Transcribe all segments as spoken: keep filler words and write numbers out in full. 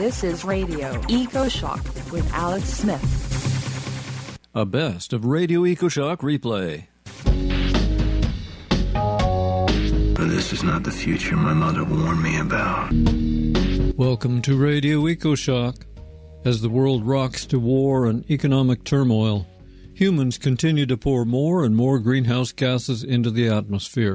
This is Radio EcoShock with Alex Smith. A best of Radio EcoShock replay. This is not the future my mother warned me about. Welcome to Radio EcoShock. As the world rocks to war and economic turmoil, humans continue to pour more and more greenhouse gases into the atmosphere.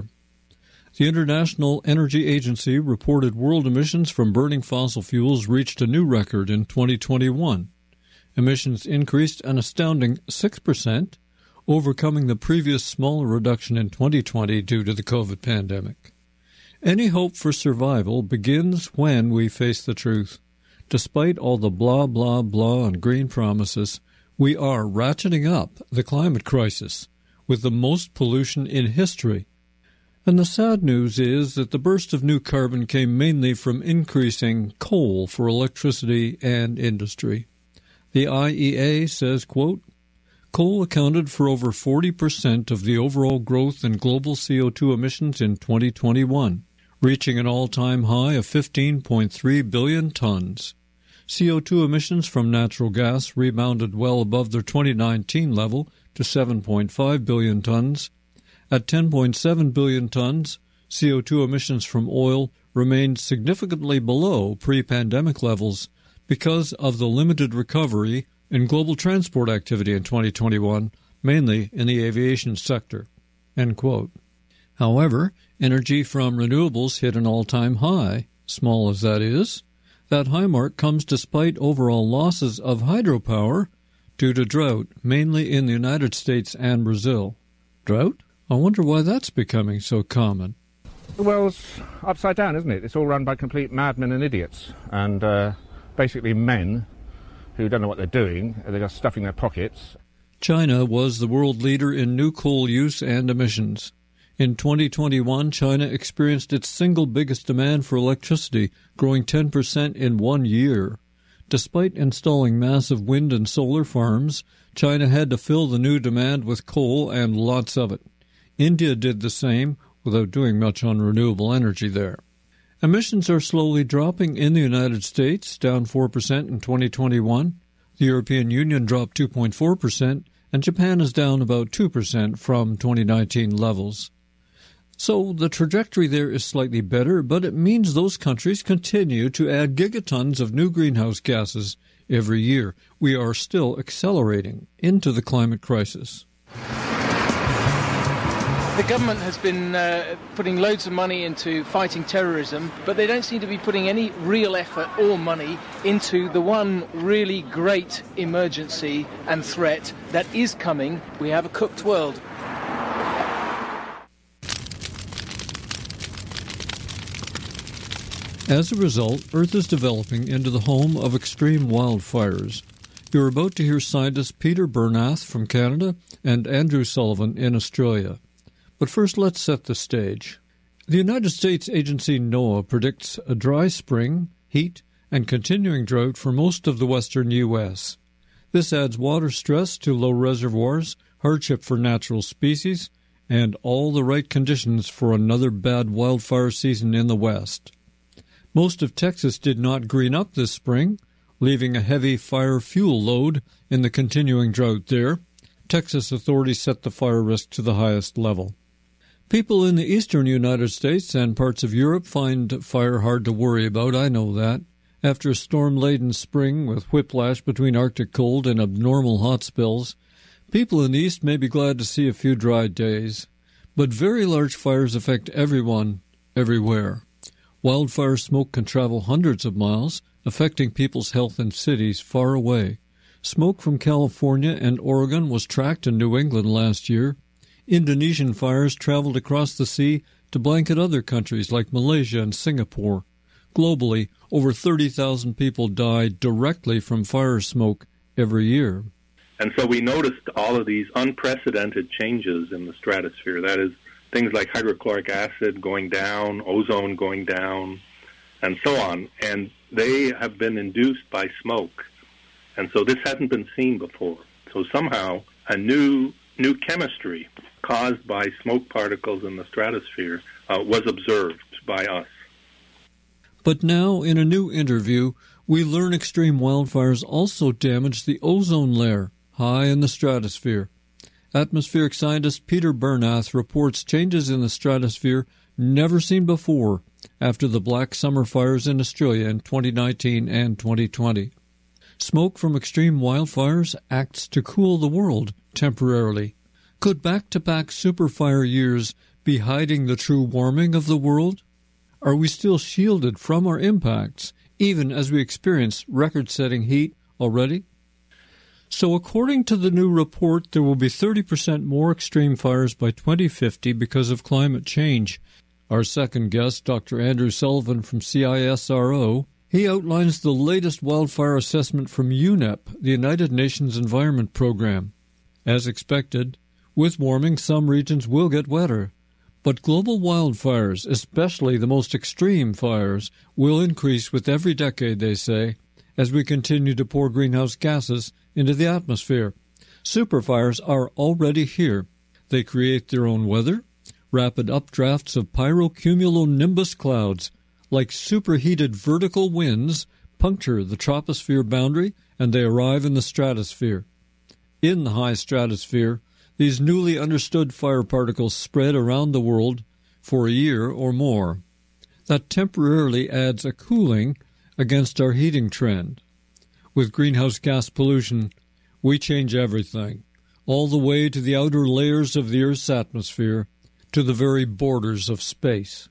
The International Energy Agency reported world emissions from burning fossil fuels reached a new record in twenty twenty-one. Emissions increased an astounding six percent, overcoming the previous smaller reduction in twenty twenty due to the COVID pandemic. Any hope for survival begins when we face the truth. Despite all the blah, blah, blah and green promises, we are ratcheting up the climate crisis with the most pollution in history. And the sad news is that the burst of new carbon came mainly from increasing coal for electricity and industry. The I E A says, quote, coal accounted for over forty percent of the overall growth in global C O two emissions in twenty twenty-one, reaching an all-time high of fifteen point three billion tons. C O two emissions from natural gas rebounded well above their twenty nineteen level to seven point five billion tons. At ten point seven billion tons, C O two emissions from oil remained significantly below pre-pandemic levels because of the limited recovery in global transport activity in twenty twenty-one, mainly in the aviation sector. End quote. However, energy from renewables hit an all-time high, small as that is. That high mark comes despite overall losses of hydropower due to drought, mainly in the United States and Brazil. Drought? I wonder why that's becoming so common. The world's upside down, isn't it? It's all run by complete madmen and idiots, and uh, basically men who don't know what they're doing. They're just stuffing their pockets. China was the world leader in new coal use and emissions. In twenty twenty-one, China experienced its single biggest demand for electricity, growing ten percent in one year. Despite installing massive wind and solar farms, China had to fill the new demand with coal and lots of it. India did the same, without doing much on renewable energy there. Emissions are slowly dropping in the United States, down four percent in twenty twenty-one. The European Union dropped two point four percent, and Japan is down about two percent from twenty nineteen levels. So the trajectory there is slightly better, but it means those countries continue to add gigatons of new greenhouse gases every year. We are still accelerating into the climate crisis. The government has been uh, putting loads of money into fighting terrorism, but they don't seem to be putting any real effort or money into the one really great emergency and threat that is coming. We have a cooked world. As a result, Earth is developing into the home of extreme wildfires. You're about to hear scientists Peter Bernath from Canada and Andrew Sullivan in Australia. But first, let's set the stage. The United States agency NOAA predicts a dry spring, heat, and continuing drought for most of the western U S. This adds water stress to low reservoirs, hardship for natural species, and all the right conditions for another bad wildfire season in the west. Most of Texas did not green up this spring, leaving a heavy fire fuel load in the continuing drought there. Texas authorities set the fire risk to the highest level. People in the eastern United States and parts of Europe find fire hard to worry about, I know that. After a storm-laden spring with whiplash between Arctic cold and abnormal hot spells, people in the east may be glad to see a few dry days. But very large fires affect everyone, everywhere. Wildfire smoke can travel hundreds of miles, affecting people's health in cities far away. Smoke from California and Oregon was tracked in New England last year. Indonesian fires traveled across the sea to blanket other countries like Malaysia and Singapore. Globally, over thirty thousand people die directly from fire smoke every year. And so we noticed all of these unprecedented changes in the stratosphere. That is, things like hydrochloric acid going down, ozone going down, and so on. And they have been induced by smoke. And so this hadn't been seen before. So somehow a new new chemistry caused by smoke particles in the stratosphere uh, was observed by us. But now, in a new interview, We learn extreme wildfires also damage the ozone layer high in the stratosphere. Atmospheric scientist Peter Bernath reports changes in the stratosphere never seen before after the Black Summer fires in Australia in twenty nineteen and twenty twenty. Smoke from extreme wildfires acts to cool the world temporarily. Could back-to-back superfire years be hiding the true warming of the world? Are we still shielded from our impacts, even as we experience record-setting heat already? So according to the new report, there will be thirty percent more extreme fires by twenty fifty because of climate change. Our second guest, Doctor Andrew Sullivan from C I S R O, he outlines the latest wildfire assessment from U N E P, the United Nations Environment Program. As expected, with warming, some regions will get wetter. But global wildfires, especially the most extreme fires, will increase with every decade, they say, as we continue to pour greenhouse gases into the atmosphere. Superfires are already here. They create their own weather. Rapid updrafts of pyrocumulonimbus clouds, like superheated vertical winds, puncture the troposphere boundary, and they arrive in the stratosphere. In the high stratosphere, these newly understood fire particles spread around the world for a year or more. That temporarily adds a cooling against our heating trend. With greenhouse gas pollution, we change everything, all the way to the outer layers of the Earth's atmosphere, to the very borders of space.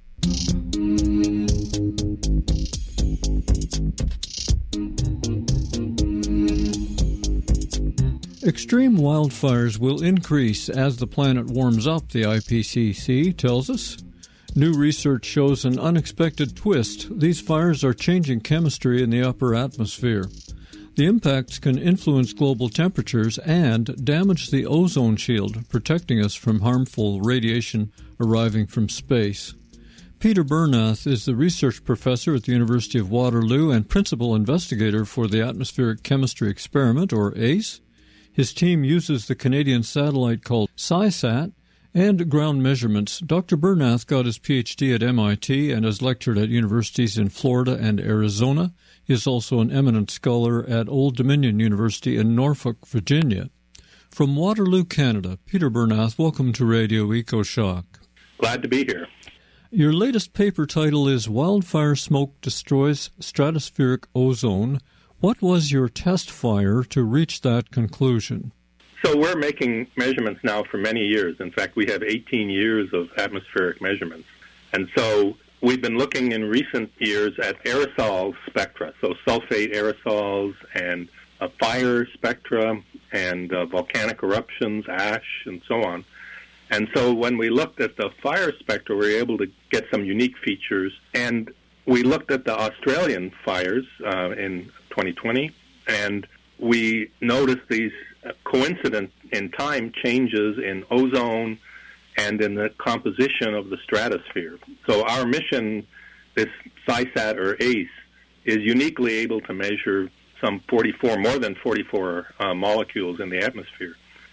Extreme wildfires will increase as the planet warms up, the I P C C tells us. New research shows an unexpected twist. These fires are changing chemistry in the upper atmosphere. The impacts can influence global temperatures and damage the ozone shield, protecting us from harmful radiation arriving from space. Peter Bernath is the research professor at the University of Waterloo and principal investigator for the Atmospheric Chemistry Experiment, or ACE. His team uses the Canadian satellite called SciSat and ground measurements. Doctor Bernath got his P H D at M I T and has lectured at universities in Florida and Arizona. He is also an eminent scholar at Old Dominion University in Norfolk, Virginia. From Waterloo, Canada, Peter Bernath, welcome to Radio EcoShock. Glad to be here. Your latest paper title is Wildfire Smoke Destroys Stratospheric Ozone. What was your test fire to reach that conclusion? So we're making measurements now for many years. In fact, we have eighteen years of atmospheric measurements. And so we've been looking in recent years at aerosol spectra, so sulfate aerosols and uh, fire spectra and uh, volcanic eruptions, ash, and so on. And so when we looked at the fire spectra, we were able to get some unique features. And we looked at the Australian fires uh, in twenty twenty, and we noticed these coincident in time changes in ozone and in the composition of the stratosphere. So our mission, this SciSat or ACE, is uniquely able to measure some forty-four, more than forty-four uh, molecules in the atmosphere.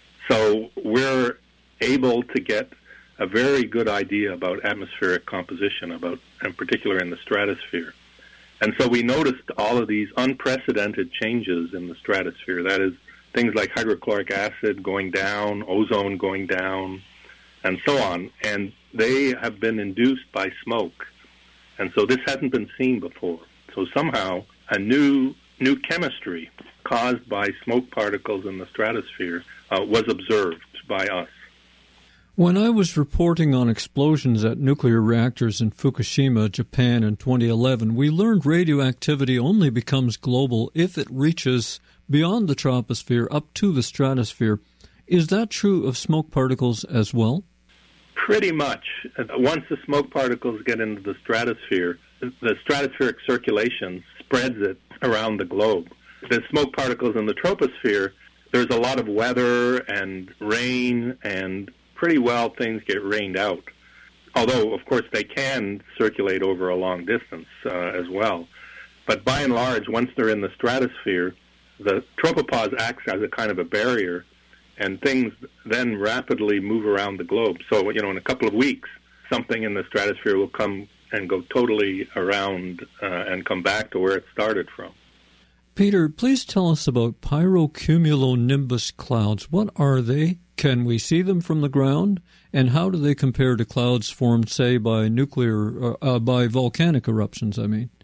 So we're able to get a very good idea about atmospheric composition, about in particular in the stratosphere. And so we noticed all of these unprecedented changes in the stratosphere. That is, things like hydrochloric acid going down, ozone going down, and so on. And they have been induced by smoke. And so this hasn't been seen before. So somehow a new new chemistry caused by smoke particles in the stratosphere uh, was observed by us. When I was reporting on explosions at nuclear reactors in Fukushima, Japan in twenty eleven, we learned radioactivity only becomes global if it reaches beyond the troposphere up to the stratosphere. Is that true of smoke particles as well? Pretty much. Once the smoke particles get into the stratosphere, the stratospheric circulation spreads it around the globe. The smoke particles in the troposphere, there's a lot of weather and rain, and pretty well things get rained out. Although, of course, they can circulate over a long distance uh, as well. But by and large, once they're in the stratosphere, the tropopause acts as a kind of a barrier, and things then rapidly move around the globe. So, you know, in a couple of weeks, something in the stratosphere will come and go totally around uh, and come back to where it started from. Peter, please tell us about pyrocumulonimbus clouds. What are they? Can we see them from the ground? And how do they compare to clouds formed, say, by nuclear, uh, uh, by volcanic eruptions, I mean?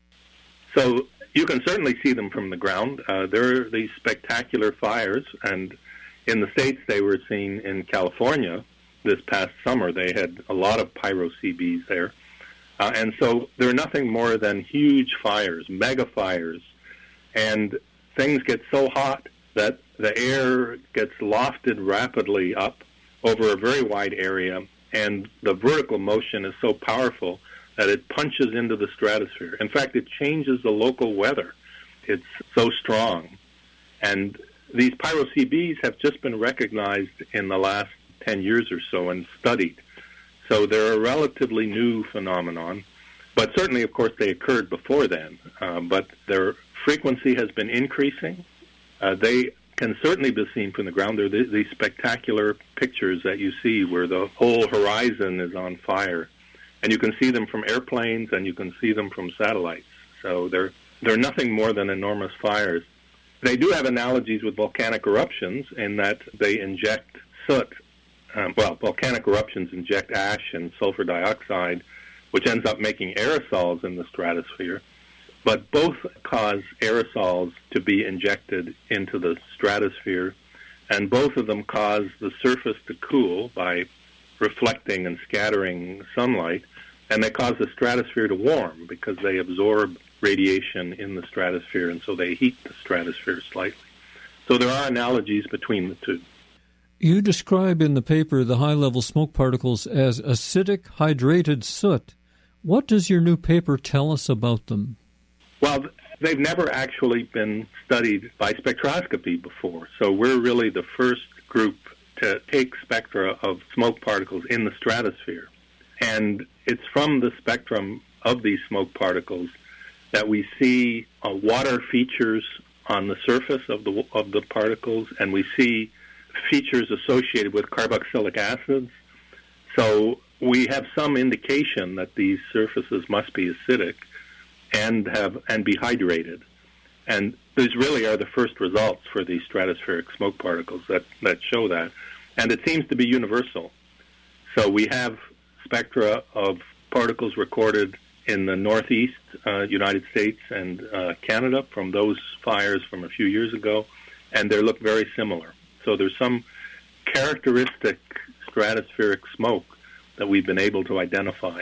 So you can certainly see them from the ground. Uh, there are these spectacular fires, and in the States they were seen in California this past summer. They had a lot of pyro-C Bs there. Uh, and so they're nothing more than huge fires, mega fires, and things get so hot that the air gets lofted rapidly up over a very wide area, and the vertical motion is so powerful that it punches into the stratosphere. In fact, it changes the local weather. It's so strong. And these pyro-C Bs have just been recognized in the last ten years or so and studied. So they're a relatively new phenomenon, but certainly, of course, they occurred before then. Uh, but their frequency has been increasing. Uh, they can certainly be seen from the ground. They're the, these spectacular pictures that you see where the whole horizon is on fire. And you can see them from airplanes, and you can see them from satellites. So they're they're nothing more than enormous fires. They do have analogies with volcanic eruptions in that they inject soot. Um, well, volcanic eruptions inject ash and sulfur dioxide, which ends up making aerosols in the stratosphere. But both cause aerosols to be injected into the stratosphere, and both of them cause the surface to cool by reflecting and scattering sunlight, and they cause the stratosphere to warm because they absorb radiation in the stratosphere, and so they heat the stratosphere slightly. So there are analogies between the two. You describe in the paper the high-level smoke particles as acidic hydrated soot. What does your new paper tell us about them? Well, they've never actually been studied by spectroscopy before, so we're really the first group to take spectra of smoke particles in the stratosphere. And it's from the spectrum of these smoke particles that we see uh, water features on the surface of the of the particles, and we see features associated with carboxylic acids. So we have some indication that these surfaces must be acidic and have and be hydrated. And these really are the first results for these stratospheric smoke particles that, that show that. And it seems to be universal. So we have spectra of particles recorded in the northeast uh, United States and uh, Canada from those fires from a few years ago, and they look very similar. So there's some characteristic stratospheric smoke that we've been able to identify.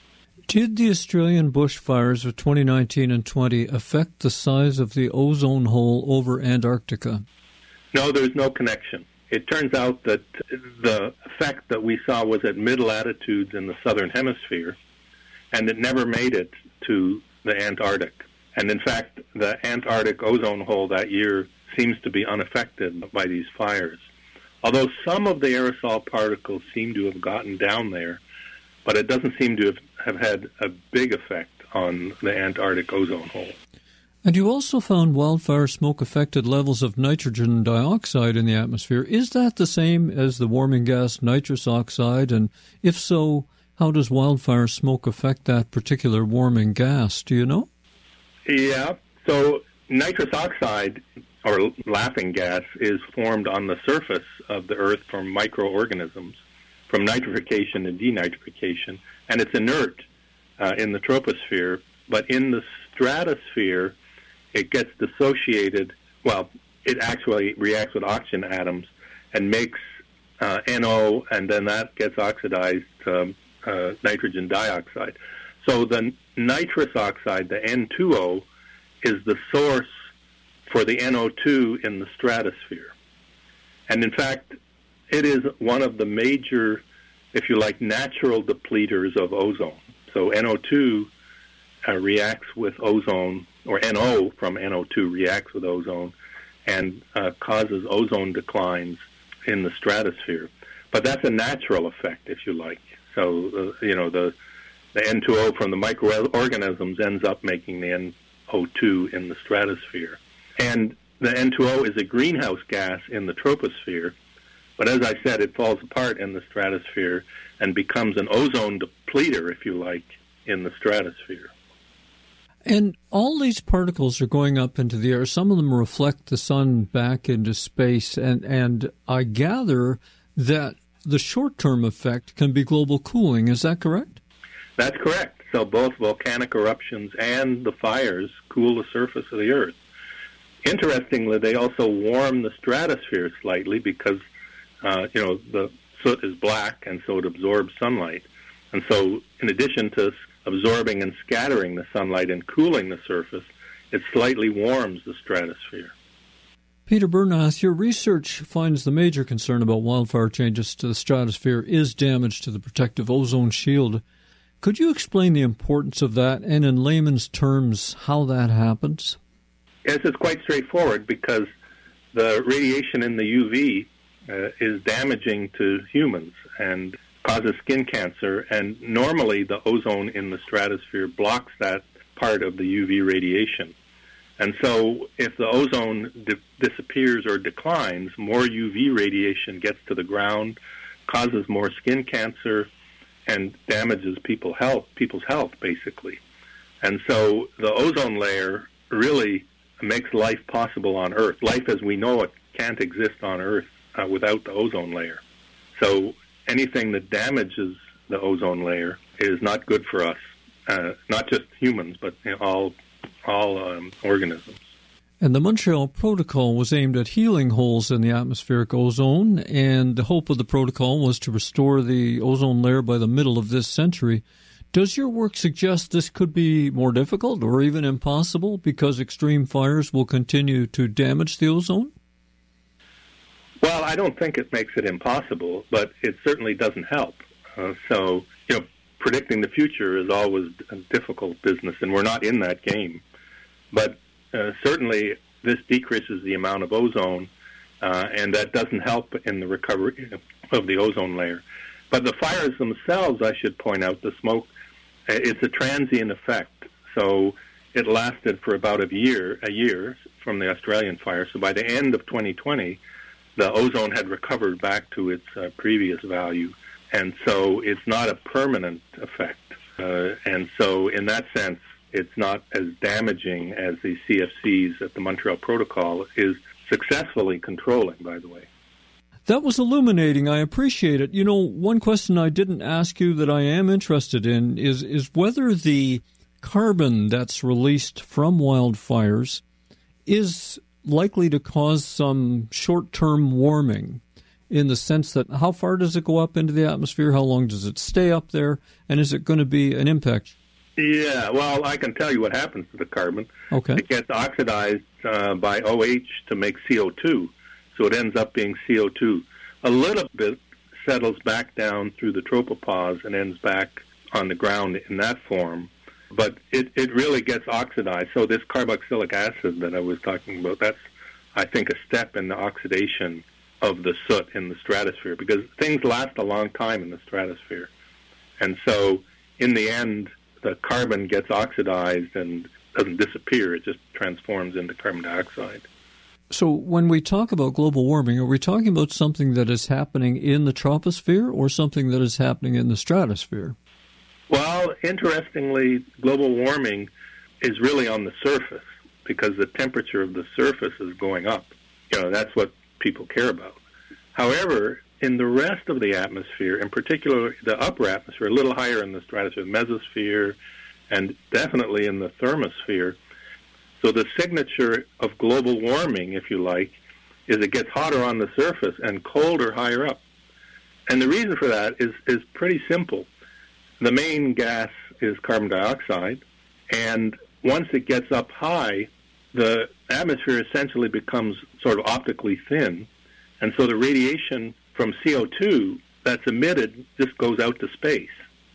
Did the Australian bushfires of twenty nineteen and twenty affect the size of the ozone hole over Antarctica? No, there's no connection. It turns out that the effect that we saw was at mid-latitudes in the southern hemisphere, and it never made it to the Antarctic. And in fact, the Antarctic ozone hole that year seems to be unaffected by these fires. Although some of the aerosol particles seem to have gotten down there, but it doesn't seem to have, have had a big effect on the Antarctic ozone hole. And you also found wildfire smoke-affected levels of nitrogen dioxide in the atmosphere. Is that the same as the warming gas nitrous oxide? And if so, how does wildfire smoke affect that particular warming gas? Do you know? Yeah. So nitrous oxide, or laughing gas, is formed on the surface of the Earth from microorganisms, from nitrification and denitrification, and it's inert uh, in the troposphere. But in the stratosphere, it gets dissociated. Well, it actually reacts with oxygen atoms and makes uh, N O, and then that gets oxidized to uh, nitrogen dioxide. So the nitrous oxide, the N two O, is the source for the N O two in the stratosphere. And in fact, it is one of the major, if you like, natural depleters of ozone. So N O two uh, reacts with ozone, or N O from N O two reacts with ozone and uh, causes ozone declines in the stratosphere. But that's a natural effect, if you like. So, uh, you know, the, the N two O from the microorganisms ends up making the N O two in the stratosphere. And the N two O is a greenhouse gas in the troposphere, but as I said, it falls apart in the stratosphere and becomes an ozone depleter, if you like, in the stratosphere. And all these particles are going up into the air. Some of them reflect the sun back into space, and, and I gather that the short-term effect can be global cooling. Is that correct? That's correct. So both volcanic eruptions and the fires cool the surface of the Earth. Interestingly, they also warm the stratosphere slightly because, uh, you know, the soot is black, and so it absorbs sunlight. And so in addition to absorbing and scattering the sunlight and cooling the surface, it slightly warms the stratosphere. Peter Bernath, your research finds the major concern about wildfire changes to the stratosphere is damage to the protective ozone shield. Could you explain the importance of that and, in layman's terms, how that happens? Yes, it's quite straightforward because the radiation in the U V uh, is damaging to humans and causes skin cancer, and normally the ozone in the stratosphere blocks that part of the U V radiation. And so if the ozone di- disappears or declines, more U V radiation gets to the ground, causes more skin cancer, and damages people's health, people's health, basically. And so the ozone layer really makes life possible on Earth. Life as we know it can't exist on Earth uh, without the ozone layer. So anything that damages the ozone layer is not good for us, uh, not just humans, but you know, all all um, organisms. And the Montreal Protocol was aimed at healing holes in the atmospheric ozone, and the hope of the protocol was to restore the ozone layer by the middle of this century. Does your work suggest this could be more difficult or even impossible because extreme fires will continue to damage the ozone? Well, I don't think it makes it impossible, but it certainly doesn't help. Uh, so, you know, predicting the future is always a difficult business, and we're not in that game. But uh, certainly this decreases the amount of ozone, uh, and that doesn't help in the recovery of the ozone layer. But the fires themselves, I should point out, the smoke, it's a transient effect. So it lasted for about a year, a year from the Australian fire. So by the end of twenty twenty, the ozone had recovered back to its uh, previous value. And so it's not a permanent effect. Uh, and so in that sense, it's not as damaging as the C F Cs that the Montreal Protocol is successfully controlling, by the way. That was illuminating. I appreciate it. You know, one question I didn't ask you that I am interested in is, is whether the carbon that's released from wildfires is likely to cause some short-term warming, in the sense that how far does it go up into the atmosphere, how long does it stay up there, and is it going to be an impact? Yeah, well, I can tell you what happens to the carbon. Okay. It gets oxidized uh, by O H to make C O two, so it ends up being C O two. A little bit settles back down through the tropopause and ends back on the ground in that form, but it, it really gets oxidized. So this carboxylic acid that I was talking about, that's, I think, a step in the oxidation of the soot in the stratosphere, because things last a long time in the stratosphere. And so in the end, the carbon gets oxidized and doesn't disappear. It just transforms into carbon dioxide. So when we talk about global warming, are we talking about something that is happening in the troposphere or something that is happening in the stratosphere? Well, interestingly, global warming is really on the surface because the temperature of the surface is going up. You know, that's what people care about. However, in the rest of the atmosphere, in particular the upper atmosphere, a little higher in the stratosphere, the mesosphere, and definitely in the thermosphere, so the signature of global warming, if you like, is it gets hotter on the surface and colder higher up. And the reason for that is, is pretty simple. The main gas is carbon dioxide, and once it gets up high, the atmosphere essentially becomes sort of optically thin, and so the radiation from C O two that's emitted just goes out to space.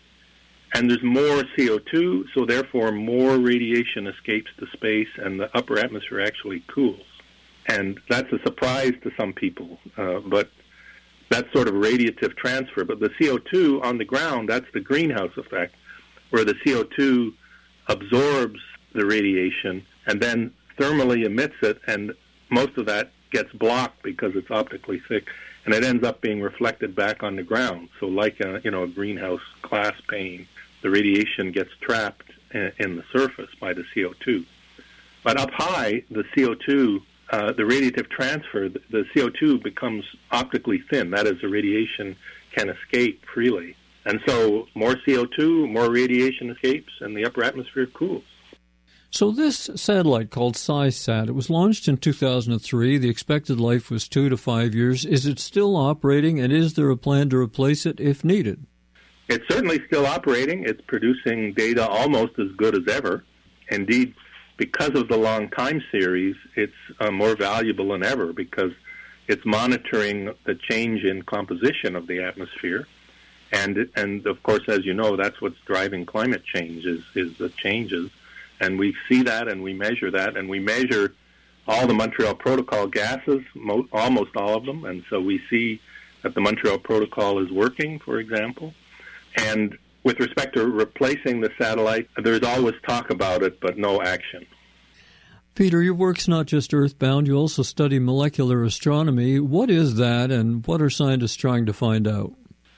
And there's more C O two, so therefore more radiation escapes to space, and the upper atmosphere actually cools. And that's a surprise to some people, uh, but that's sort of radiative transfer. But the C O two on the ground, that's the greenhouse effect, where the C O two absorbs the radiation and then thermally emits it, and most of that gets blocked because it's optically thick, and it ends up being reflected back on the ground. So like a, you know, a greenhouse glass pane the radiation gets trapped in, in the surface by the C O two. But up high, the C O two, uh, the radiative transfer, the, the C O two becomes optically thin. That is, the radiation can escape freely. And so more C O two, more radiation escapes, and the upper atmosphere cools. So this satellite called SciSat, it was launched in two thousand three. The expected life was two to five years. Is it still operating, and is there a plan to replace it if needed? It's certainly still operating. It's producing data almost as good as ever. Indeed, because of the long time series, it's uh, more valuable than ever because it's monitoring the change in composition of the atmosphere. And, and of course, as you know, that's what's driving climate change is, is the changes. And we see that and we measure that. And we measure all the Montreal Protocol gases, mo- almost all of them. And so we see that the Montreal Protocol is working, for example. And with respect to replacing the satellite, there's always talk about it, but no action. Peter, your work's not just earthbound. You also study molecular astronomy. What is that, and what are scientists trying to find out?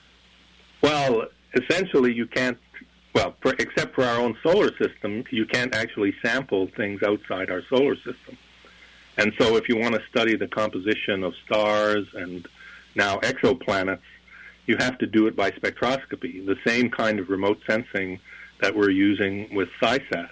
Well, essentially, you can't, well, for, except for our own solar system, you can't actually sample things outside our solar system. And so if you want to study the composition of stars and now exoplanets, you have to do it by spectroscopy, the same kind of remote sensing that we're using with SciSat.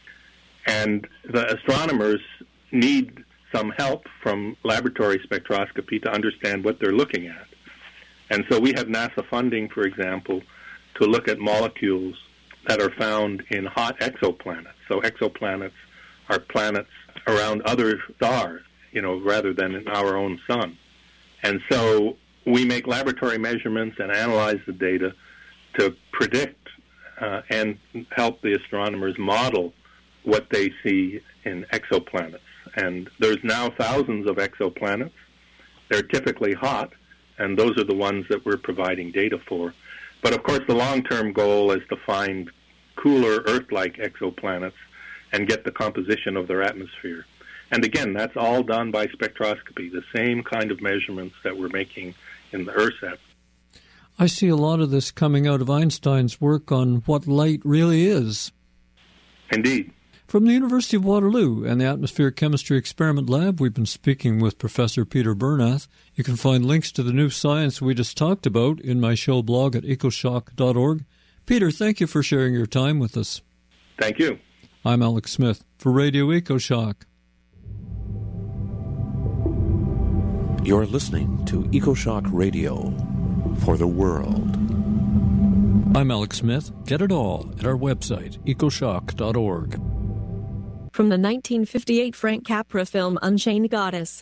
And the astronomers need some help from laboratory spectroscopy to understand what they're looking at. And so we have NASA funding, for example, to look at molecules that are found in hot exoplanets. So exoplanets are planets around other stars, you know, rather than in our own sun. And so we make laboratory measurements and analyze the data to predict uh, and help the astronomers model what they see in exoplanets. And there's now thousands of exoplanets. They're typically hot, and those are the ones that we're providing data for. But of course, the long-term goal is to find cooler Earth-like exoplanets and get the composition of their atmosphere. And again, that's all done by spectroscopy, the same kind of measurements that we're making in the Earthsat. I see a lot of this coming out of Einstein's work on what light really is. Indeed. From the University of Waterloo and the Atmospheric Chemistry Experiment Lab, we've been speaking with Professor Peter Bernath. You can find links to the new science we just talked about in my show blog at ecoshock dot org. Peter, thank you for sharing your time with us. Thank you. I'm Alex Smith for Radio EcoShock. You're listening to EcoShock Radio for the world. I'm Alex Smith. Get it all at our website, ecoshock dot org. From the nineteen fifty-eight Frank Capra film Unchained Goddess.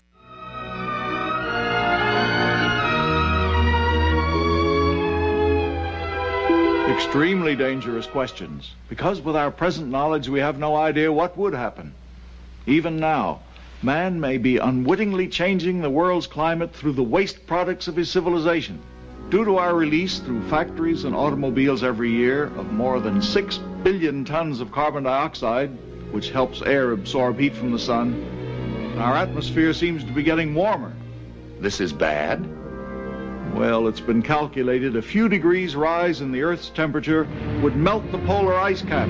Extremely dangerous questions, because with our present knowledge we have no idea what would happen. Even now, man may be unwittingly changing the world's climate through the waste products of his civilization. Due to our release through factories and automobiles every year of more than six billion tons of carbon dioxide, which helps air absorb heat from the sun, our atmosphere seems to be getting warmer. This is bad? Well, it's been calculated a few degrees rise in the Earth's temperature would melt the polar ice caps.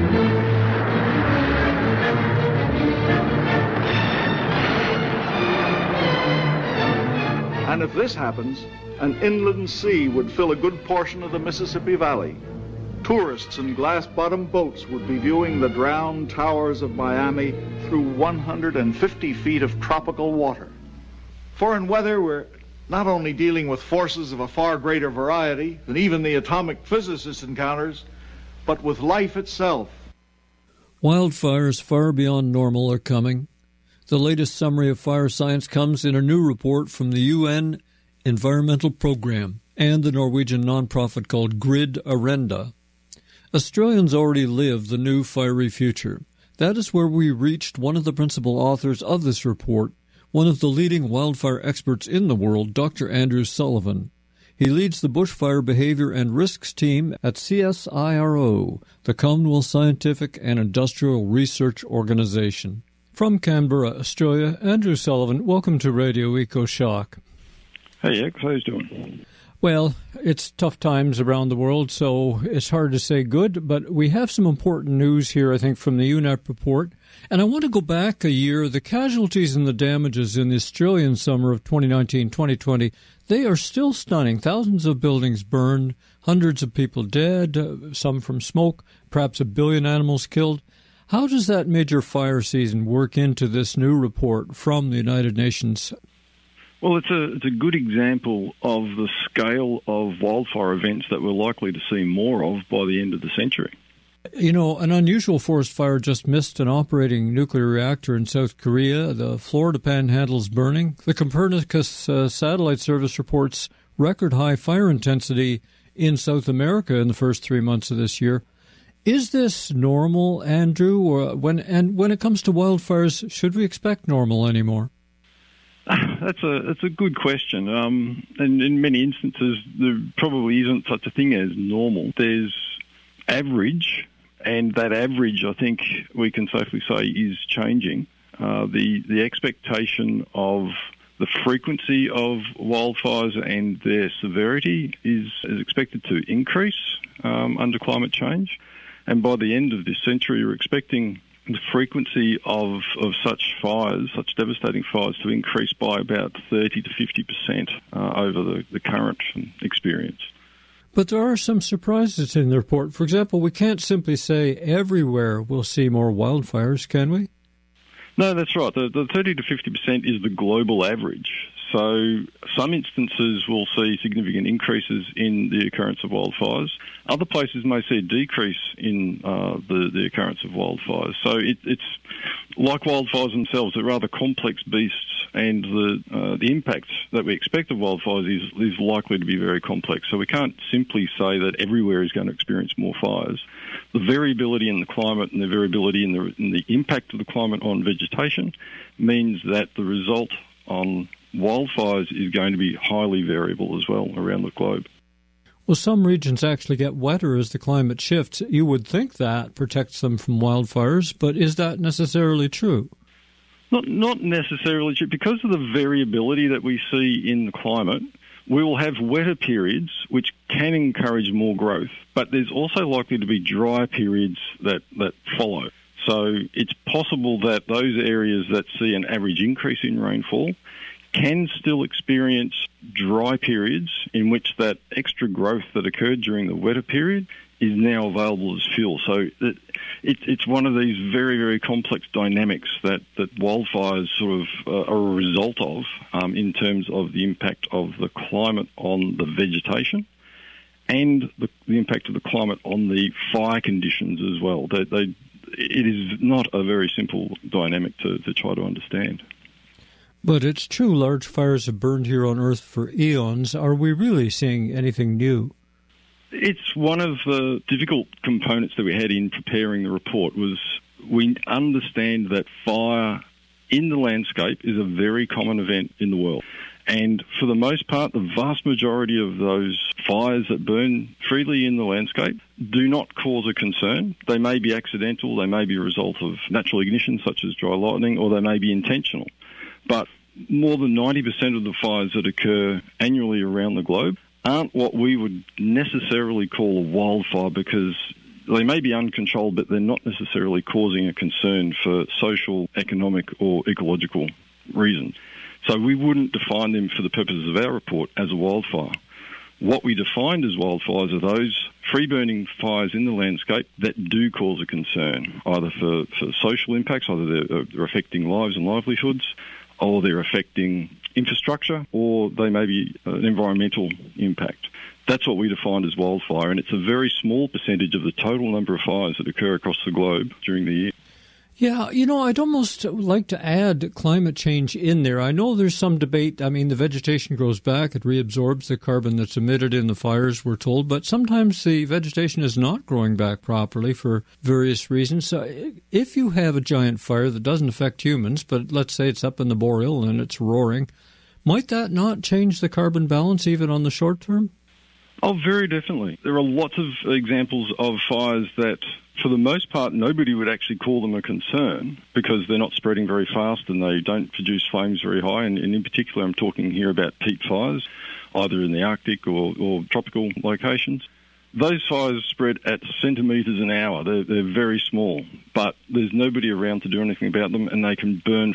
And if this happens, an inland sea would fill a good portion of the Mississippi Valley. Tourists in glass-bottom boats would be viewing the drowned towers of Miami through one hundred fifty feet of tropical water. Foreign weather, we're not only dealing with forces of a far greater variety than even the atomic physicist encounters, but with life itself. Wildfires far beyond normal are coming. The latest summary of fire science comes in a new report from the U N Environmental Programme and the Norwegian nonprofit called Grid Arenda. Australians already live the new fiery future. That is where we reached one of the principal authors of this report, one of the leading wildfire experts in the world, Doctor Andrew Sullivan. He leads the Bushfire Behavior and Risks team at C S I R O, the Commonwealth Scientific and Industrial Research Organization. From Canberra, Australia, Andrew Sullivan, welcome to Radio EcoShock. Hey, X, how you doing? Well, it's tough times around the world, so it's hard to say good, but we have some important news here, I think, from the U N E P report. And I want to go back a year. The casualties and the damages in the Australian summer of twenty nineteen twenty twenty, they are still stunning. Thousands of buildings burned, hundreds of people dead, uh, some from smoke, perhaps a billion animals killed. How does that major fire season work into this new report from the United Nations? Well, it's a it's a good example of the scale of wildfire events that we're likely to see more of by the end of the century. You know, an unusual forest fire just missed an operating nuclear reactor in South Korea. The Florida Panhandle's burning. The Copernicus uh, satellite service reports record high fire intensity in South America in the first three months of this year. Is this normal, Andrew? Or when and when it comes to wildfires, should we expect normal anymore? That's a that's a good question. Um, and in many instances, there probably isn't such a thing as normal. There's average, and that average, I think we can safely say, is changing. Uh, the the expectation of the frequency of wildfires and their severity is, is expected to increase um, under climate change. And by the end of this century, we're expecting the frequency of, of such fires, such devastating fires, to increase by about thirty to fifty percent uh, over the, the current experience. But there are some surprises in the report. For example, we can't simply say everywhere we'll see more wildfires, can we? No, that's right. The, the thirty to fifty percent is the global average. So some instances will see significant increases in the occurrence of wildfires. Other places may see a decrease in uh, the, the occurrence of wildfires. So it, it's like wildfires themselves, they're rather complex beasts, and the uh, the impact that we expect of wildfires is, is likely to be very complex. So we can't simply say that everywhere is going to experience more fires. The variability in the climate and the variability in the, in the impact of the climate on vegetation means that the result on wildfires is going to be highly variable as well around the globe. Well, some regions actually get wetter as the climate shifts. You would think that protects them from wildfires, but is that necessarily true? Not not necessarily true. Because of the variability that we see in the climate, we will have wetter periods which can encourage more growth, but there's also likely to be dry periods that, that follow. So it's possible that those areas that see an average increase in rainfall can still experience dry periods in which that extra growth that occurred during the wetter period is now available as fuel. So it, it, it's one of these very, very complex dynamics that, that wildfires sort of uh, are a result of um, in terms of the impact of the climate on the vegetation and the, the impact of the climate on the fire conditions as well. They, they, it is not a very simple dynamic to, to try to understand. But it's true, large fires have burned here on Earth for eons. Are we really seeing anything new? It's one of the difficult components that we had in preparing the report was we understand that fire in the landscape is a very common event in the world. And for the most part, the vast majority of those fires that burn freely in the landscape do not cause a concern. They may be accidental, they may be a result of natural ignition such as dry lightning, or they may be intentional. But more than ninety percent of the fires that occur annually around the globe aren't what we would necessarily call a wildfire because they may be uncontrolled, but they're not necessarily causing a concern for social, economic, or ecological reasons. So we wouldn't define them for the purposes of our report as a wildfire. What we defined as wildfires are those free-burning fires in the landscape that do cause a concern, either for, for social impacts, either they're, they're affecting lives and livelihoods, or they're affecting infrastructure, or they may be an environmental impact. That's what we defined as wildfire, and it's a very small percentage of the total number of fires that occur across the globe during the year. Yeah, you know, I'd almost like to add climate change in there. I know there's some debate. I mean, the vegetation grows back. It reabsorbs the carbon that's emitted in the fires, we're told. But sometimes the vegetation is not growing back properly for various reasons. So if you have a giant fire that doesn't affect humans, but let's say it's up in the boreal and it's roaring, might that not change the carbon balance even on the short term? Oh, very definitely. There are lots of examples of fires that, for the most part, nobody would actually call them a concern because they're not spreading very fast and they don't produce flames very high. And, and in particular, I'm talking here about peat fires. either in the Arctic or, or tropical locations. Those fires spread at centimetres an hour. They're, they're very small, but there's nobody around to do anything about them, and they can burn